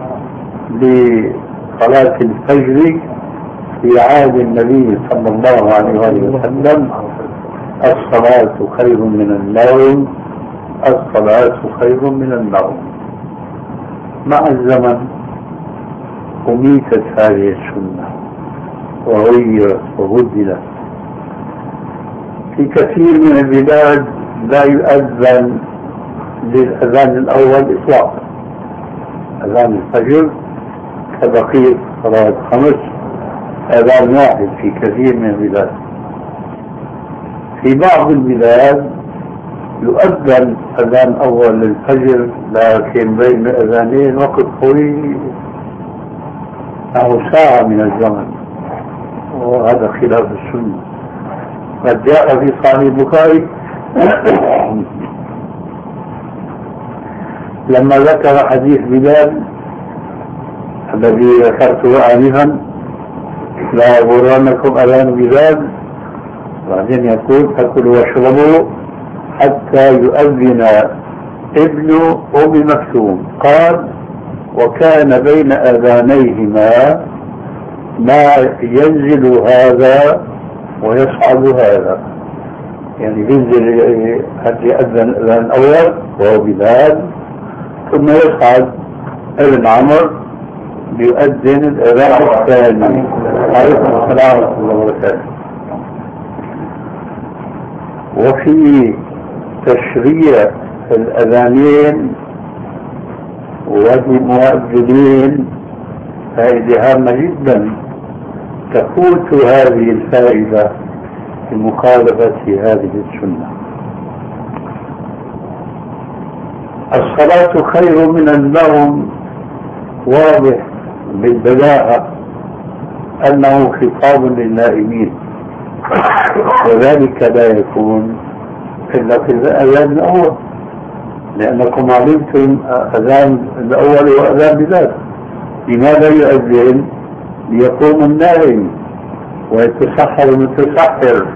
لصلاة الفجر في عهد النبي صلى الله عليه وسلم: الصلاة خير من النوم، الصلاة خير من النوم. مع الزمن أميتت هذه السنة وغيرت وبدلت. في كثير من البلاد لا يؤذن للأذان الأول إطلاقا، أذان الفجر كبقية صلاة خمس أذان واحد في كثير من البلاد. في بعض البلاد يؤذن أذان أول للفجر، لكن بين أذانين وقت طويل أو ساعة من الزمن، وهذا خلاف السنة. قد جاء في صحيح البخاري لما ذكر حديث بلال الذي ذكرته آنفا: لا يغرنكم أذان بلال، بعدين يقول: فكلوا واشربوا حتى يؤذن ابن أم مكتوم. قال: وكان بين أذانيهما ما ينزل هذا ويصعد هذا، يعني ينزل يأذن الأذان الأول وهو بلال، ثم يصعد ابن عمر ليؤذن الأذان الثاني. عليكم السلام ورحمة الله وبركاته. وفي تشريع الأذانين والمؤذنين فائدة هامة جدا تفوت هذه الفائدة في مخالفة هذه السنة. الصلاة خير من النوم واضح بالبلاغة أنه خطاب للنائمين، وذلك لا يكون إلا في الأذان الأول، لأنكم علمتم أذان الأول وأذان بلال. لماذا يؤذن؟ ليقوم النائم ويتسحر المتسحر.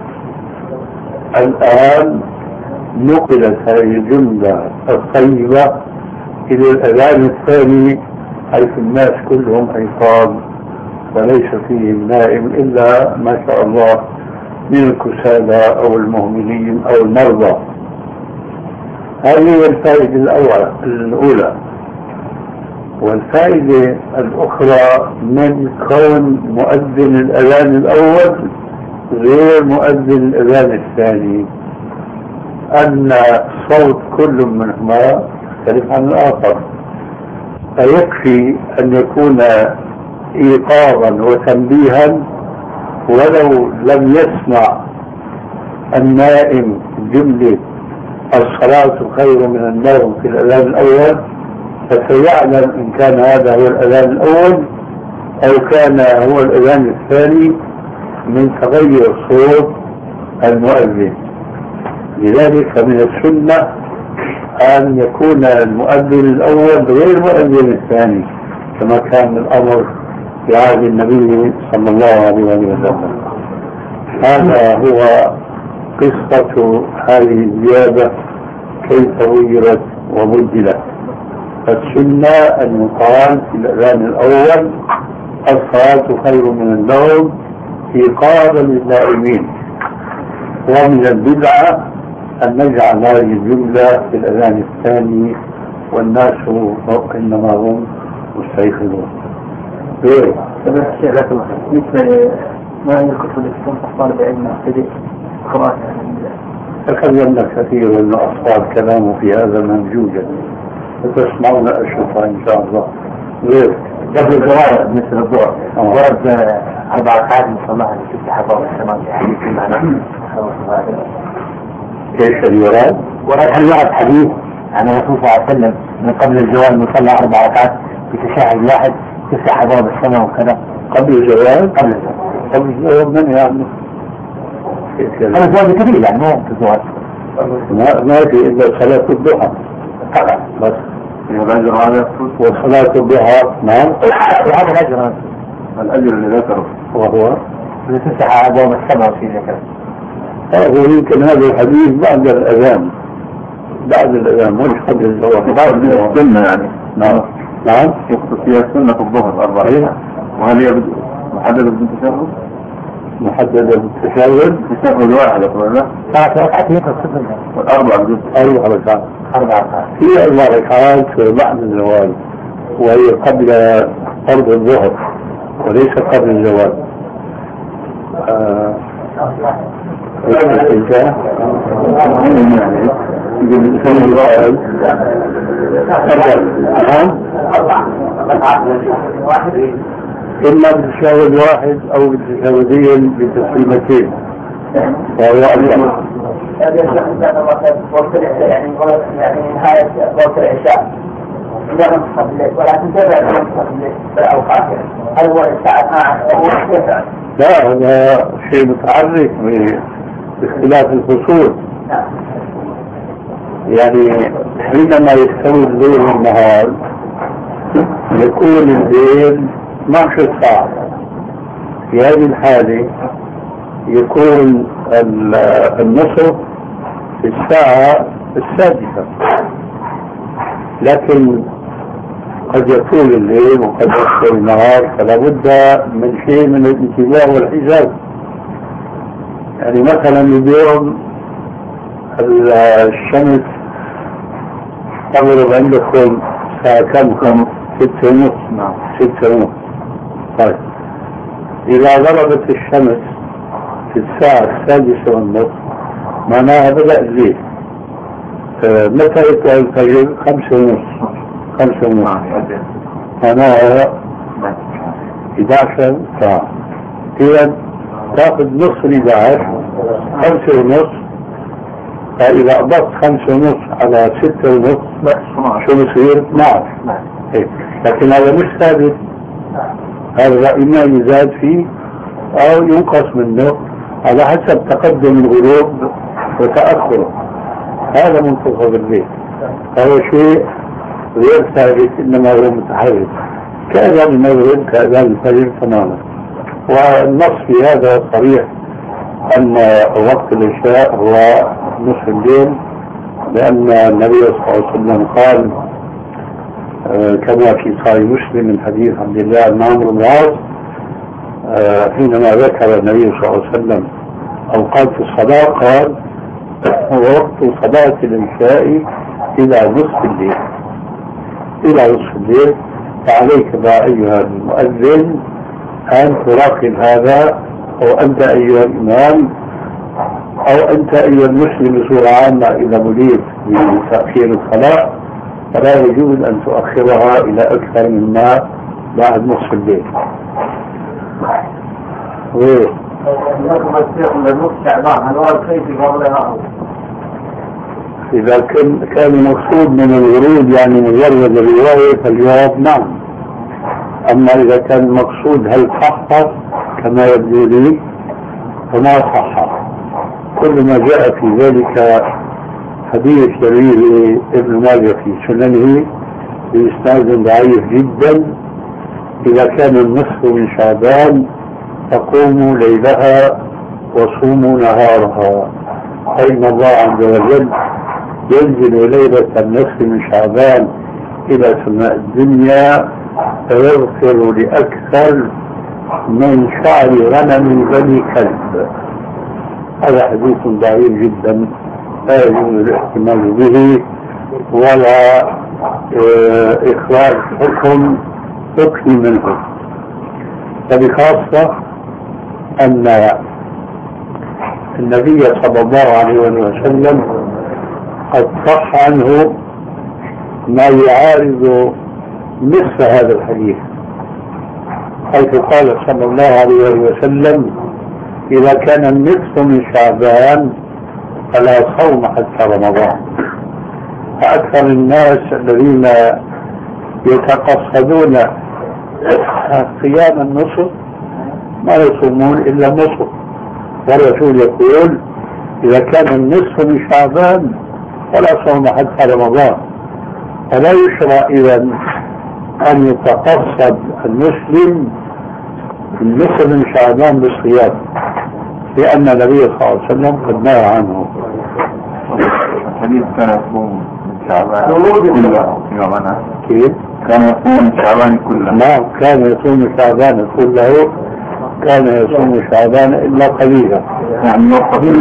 الآن نقلت هذه الجملة الطيبة إلى الأذان الثاني حيث الناس كلهم أيقاظ وليس فيهم نائم إلا ما شاء الله من الكسالى أو المهملين أو المرضى. هذه هي الفائدة الأولى الأولى. والفائدة الأخرى من كون مؤذن الأذان الأول غير مؤذن الأذان الثاني أن صوت كل منهما يختلف عن الآخر، فيكفي أن يكون إيقاظا وتنبيها ولو لم يسمع النائم جملة الصلاة خير من النوم في الأذان الأول، فسيعلم إن كان هذا هو الأذان الأول أو كان هو الأذان الثاني من تغير صوت المؤذن. لذلك من السنة أن يكون المؤذن الأول غير المؤذن الثاني كما كان الأمر في عهد النبي صلى الله عليه وسلم. هذا هو قصة هذه الزيادة كيف غيرت وبدلت. فالسنة أن يقال في الأذان الأول الصلاة خير من النوم إيقاظا للنائمين، ومن البدعة أن نجعل هذه الجملة في الأذان الثاني والناس إنما هم مستيقظون. بالنسبة ما هي الكتب التي تنصح طالب علم يبتدئ قراءتها؟ تكلمنا كثيرا أن أصحاب كلامه في هذا ممجوجا، فتسمعون أشوفها إن شاء الله. غير قبل الجواب مثل الظهر ورد أربع ركعات من صلاة تفتح أبواب السماء في حديث المعنى. ايش الوراد؟ ورد هل ورد حديث عن الرسول صلى الله عليه وسلم من قبل الجواب يصلى أربع ركعات بتشهد واحد تفتح أبواب السماء وكذا؟ قبل الجواب؟ قبل الجواب. قبل الجواب من يعني؟ قبل الجواب كبير يعني مو في الجواب. ما ما في إلا صلاة الضحى طبعا بس. الأجر هذا وصلاة الضحى نعم. هذا الأجر الأجر اللي ذكره وهو اللي تفتح أبواب السماء وفي ذكر. هذا يمكن هذا الحديث بعد الأذان، بعد الأذان مش قبل الجواب. بعد السنة يعني. نعم نعم. يخطط فيها سنة الظهر أربعة. إيه؟ وهل هي محددة بالتشهد؟ محددة بالتشهد؟ تشهد واحد أقول لا. ثلاث ركعات يقرأ السنة. والأربع بجزء. أربع ركعات. أربع ركعات. هي أربع ركعات بعد الزوال، وهي قبل فرض الظهر وليس قبل الزوال. آه إما بالتشهد واحد أو بالتشهدين بتسليمتين وهو أفضل. يعني يعني نهاية وقت العشاء ولكن تبع في الأوقات هل هو الساعة اثنتا عشرة؟ لا، هذا شيء متعرف باختلاف الفصول. يعني حينما يستوي الليل والنهار يكون الليل اثنتا عشرة ساعة، في هذه الحالة يكون النصف في الساعة السادسة، لكن قد يطول الليل وقد يطول النهار، فلا بد من شيء من الانتباه والحساب. يعني مثلا اليوم الشمس تغرب عندكم الساعة كم؟ كم؟ ستة ونص. نعم ستة ونص. طيب إذا غربت الشمس في الساعة السادسة والنصف معناها بدأ الليل. متى يطلع الفجر؟ خمسة ونص. خمسة ونص معناها إحدى عشر ساعة. إذا تأخذ نصف إحدى عشر خمسة ونص، فإذا أضفت خمسة ونص على ستة ونص شو بصير؟ اثنا عشر. إيه. لكن هذا مش ثابت، هذا إما يزاد فيه أو ينقص منه على حسب تقدم الغروب وتأخره. هذا منتصف الليل، هذا شيء غير ثابت، إنما هو متحرك كأذان المغرب كأذان الفجر تماما. والنص في هذا صريح أن وقت العشاء هو نصف الليل، لأن النبي صلى الله عليه وسلم قال آه كما في صحيح مسلم من حديث عبد الله بن عمرو بن العاص آه حينما ذكر النبي صلى الله عليه وسلم أوقات الصلاة قال ووقت صلاة العشاء إلى نصف الليل، إلى نصف الليل. فعليك بقى أيها المؤذن أن تراقب هذا، أو أنت أيها الإمام، أو أنت أيها المسلم بصورة عامة إذا بليت بتأخير الصلاة فلا يجوز أن تؤخرها إلى أكثر مما بعد نصف الليل. ويه إذا كان كان مقصود من الورود يعني مجرد الرواية فالجواب نعم. أما إذا كان المقصود هل صح كما يبدو لي فما صح. كل ما جاء في ذلك حديث يرويه ابن ماجه في سننه بإسناد ضعيف جدا: إذا كان النصف من شعبان فقوموا ليلها وصوموا نهارها، فإن الله عز وجل ينزل ليلة النصف من شعبان إلى سماء الدنيا فيغفر لأكثر من شعر غنم بني كلب. هذا حديث ضعيف جدا لا يجوز الاحتمال به ولا اه إخراج حكم حكم منه. فبخاصة أن النبي صلى الله عليه وسلم قد صح عنه ما يعارض نصف هذا الحديث، حيث قال صلى الله عليه وسلم: إذا كان النصف من شعبان فلا صوم حتى رمضان. فأكثر الناس الذين يتقصدون صيام النصف ما يصومون إلا النصف، والرسول يقول: إذا كان النصف من شعبان فلا صوم حتى رمضان. فلا يشرع إذن أن يتقصد المسلم النصف من شعبان بالصيام، لأن النبي صلى الله عليه وسلم قد نهى عنه. الحديث كان يصوم من شعبان كله يومنا. كيف؟ كان يصوم من شعبان كله. نعم، كان يصوم شعبان كله، كان يصوم شعبان إلا قليلا. يعني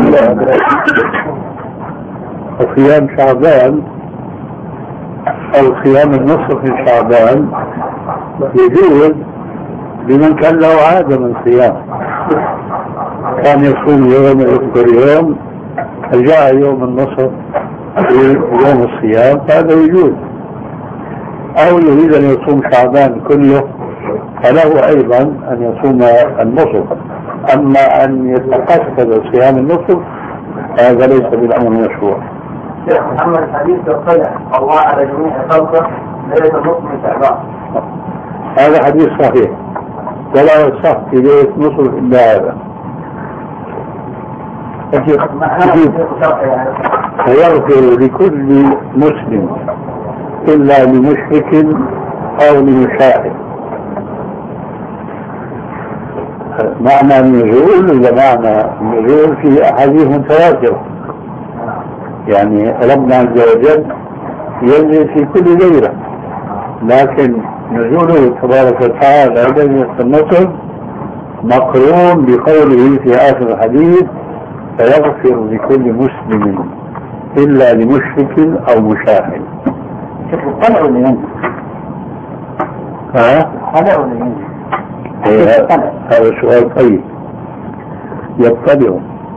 وصيام شعبان أو صيام النصف من شعبان يجوز لمن كان له عادة من صيام، كان يصوم يوم ويفطر يوم، فجاء يوم النصف يوم الصيام فهذا يجوز. أو يريد أن يصوم شعبان كله فله أيضا أن يصوم النصف. أما أن يتقصد صيام النصف هذا ليس بالأمر المشروع. شيخ محمد الحديث يقول الله على جميع خلقه ليس نصف من شعبان. هذا حديث صحيح ولا يصح في ليلة نصف إلا هذا. فيغفر لكل مسلم إلا لمشرك أو لمشاهد. معنى النزول إذا معنى النزول في أحاديث متواترة، يعني ربنا عز وجل ينزل في كل ليلة، لكن نزوله تبارك وتعالى ليلة النصف مقرون بقوله في آخر الحديث: فيغفر لكل مسلم إلا لمشرك أو مشاهد. شوف الطلع ولا ينزل؟ ها؟ الطلع ولا ينزل؟ هذا سؤال طيب. يطلع.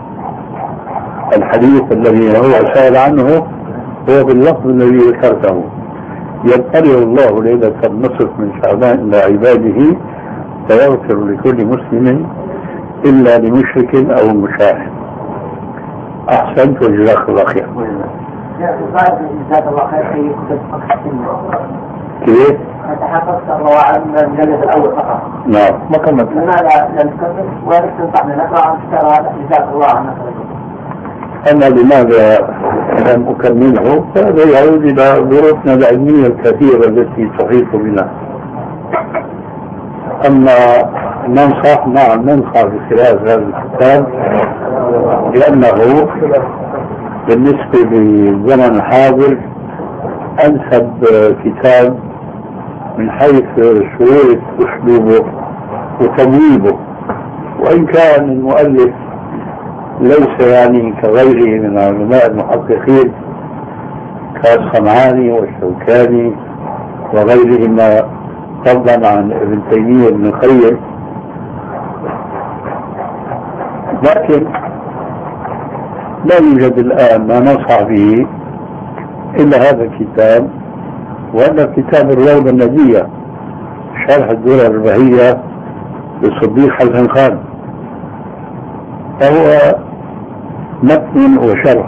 الحديث الذي هو سأل عنه هو باللفظ الذي ذكرته: يطلع الله ليلة النصف من شعبان إلى عباده فيغفر لكل مسلم إلا لمشرك أو مشاهد. أحسنت وجزاك الله خير. جزاك الله خير. كيف؟ تحققت الله أعلم من المجلد الأول فقط. نعم. ما كملت. لماذا لم تكمل ولا تنصح من نقرأ عن ترى جزاك الله عنك. أنا لماذا لم أكمله؟ هذا يعود إلى ظروفنا العلمية الكثيرة التي تحيط بنا. أما ننصح، نعم ننصح بخلاف هذا الكتاب، لأنه بالنسبة للزمن الحاضر أنسب كتاب من حيث سهولة أسلوبه وتمويبه. وإن كان المؤلف ليس يعني كغيره من علماء المحققين كالصنعاني والشوكاني وغيرهما، فضلا عن ابن تيمية ابن القيم. لكن لا يوجد الآن ما نصح به إلا هذا الكتاب، وهذا كتاب الروضة الندية شرح الدرر البهية للصديق حسن خان، فهو متن وشرح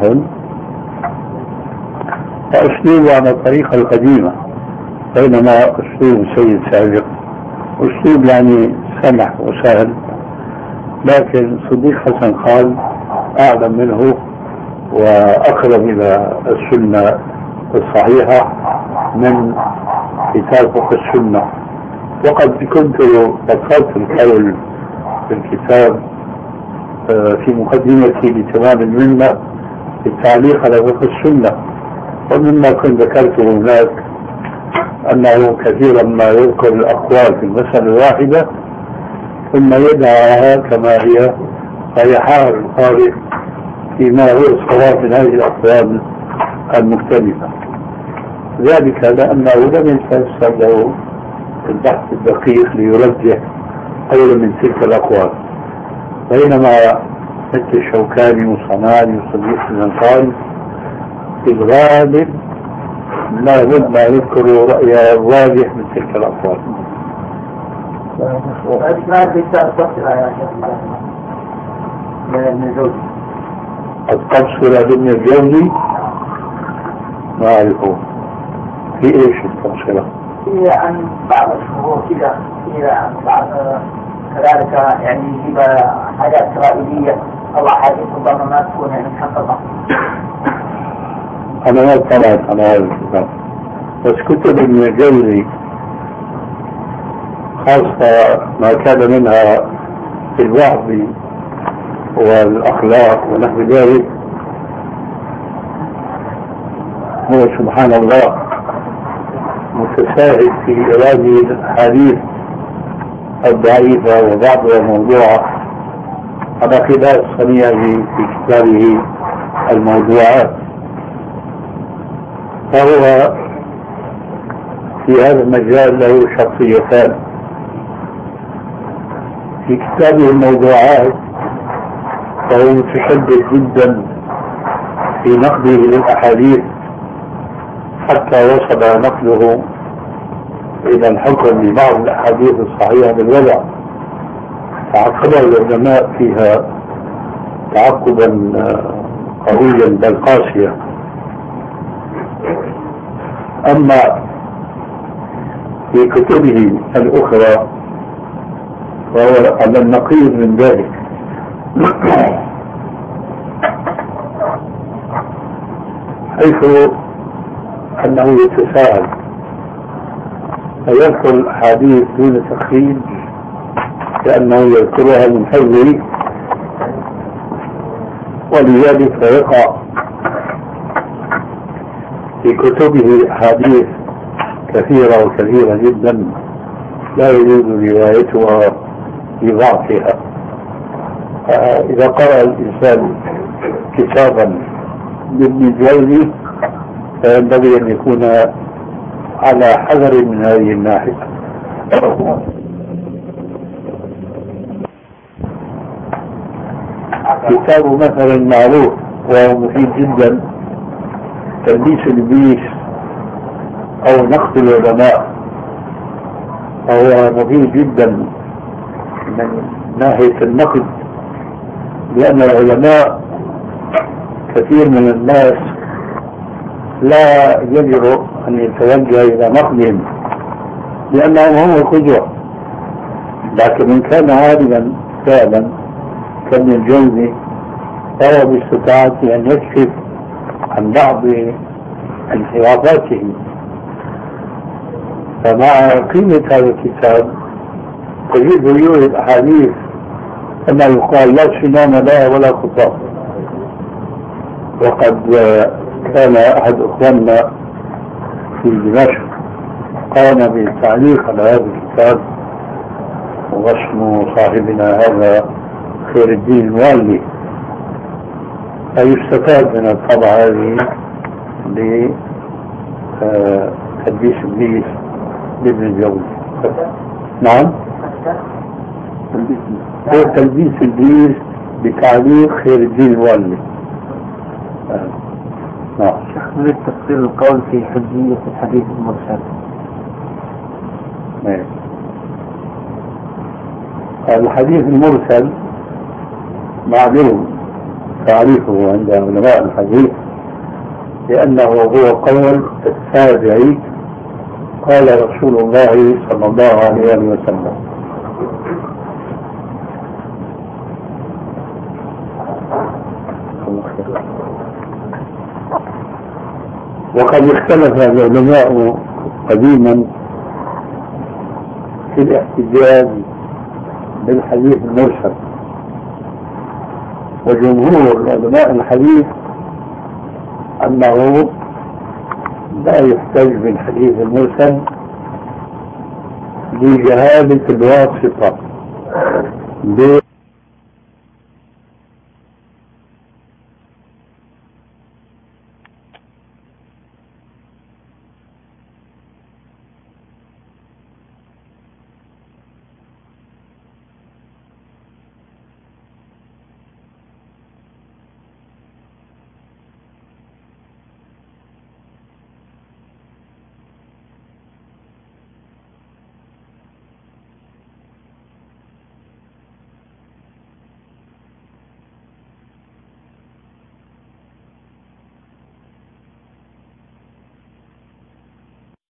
وأسلوب على الطريقة القديمة، بينما أسلوب السيد سابق أسلوب يعني سمح وسهل، لكن صديق حسن خان أعلم منه وأقرب إلى السنة الصحيحة من كتاب فقه السنة. وقد كنت فصلت القول في الكتاب في مقدمتي لتمام المنة بالتعليق على فقه السنة، ومما كنت ذكرته هناك أنه كثيرا ما يذكر الأقوال في المسألة الواحدة ثم يدعها كما هي، فيحاول القارئ فيما هو الصواب من هذه الأقوال المختلفة، ذلك لأنه لم يتيسر له البحث الدقيق ليرجح قولا من تلك الأقوال، بينما مثل الشوكاني والصنعاني والصديق حسن خان في الغالب لا بد ما يذكروا رأي الراجح من تلك الأقوال. التبصرة لابن الجوزي ما أعرفه في إيش التبصرة؟ هي عن بعض الشهور كذا، هي عن بعض كذلك يعني يجيب حاجات إسرائيلية أو أحاديث ربما ما تكون يعني محققة. أنا ما اطلعت على هذا الكتاب، بس كتب ابن الجوزي خاصة ما كان منها في الوعظ والأخلاق ونحو ذلك، هو سبحان الله متساهل في إرادة الأحاديث الضعيفة وبعضها موضوعة، على خلاف صنيعه في كتابه الموضوعات. فهو في هذا المجال له شخصيتان. في كتابه الموضوعات فهو متشدد جدا في نقده للأحاديث حتى وصل نقله إلى الحكم ببعض الأحاديث الصحيحة بالوضع، تعقب العلماء فيها تعقبا قويا بل قاسيا. أما في كتبه الأخرى فهو على النقيض من ذلك، حيث أنه يتساهل فيذكر الأحاديث دون تخريج لأنه يذكرها من حفظه، ولذلك فيقع في كتبه أحاديث كثيرة وكثيرة جدا لا يجوز روايتها بضعفها. إذا قرأ الإنسان كتابا لابن الجوزي فينبغي أن يكون على حذر من هذه الناحية. كتابه مثلا معروف وهو مفيد جدا، تلبيس الإبليس أو نقد العلماء، فهو مفيد جدا من ناحية النقد، لأن العلماء كثير من الناس لا يجرؤ أن يتوجه إلى نقدهم لأنهم هم القدوة، لكن من كان عالما فعلا كابن الجوزي فهو باستطاعته أن يكشف عن بعض انحرافاتهم. فمع قيمة هذا الكتاب تجد يورد أحاديث كما يقال لا سنان لا ولا خطاب. وقد كان أحد أخواننا في دمشق قام بالتعليق على هذا الكتاب، واسم صاحبنا هذا خير الدين الموالي، فيستفاد من الطبعة هذه لتلبيس إبليس لابن الجوزي. نعم، هو تلبيس إبليس بتعليق خير الدين الوالي. نعم. نريد تفصيل القول في حجية الحديث المرسل. نعم. الحديث المرسل معلوم تعريفه عند علماء الحديث لأنه هو قول التابعي قال رسول الله صلى الله عليه وسلم. وقد اختلف العلماء قديما في الاحتجاج بالحديث المرسل، وجمهور علماء الحديث أنه لا يحتج بالحديث المرسل لجهالة الواسطة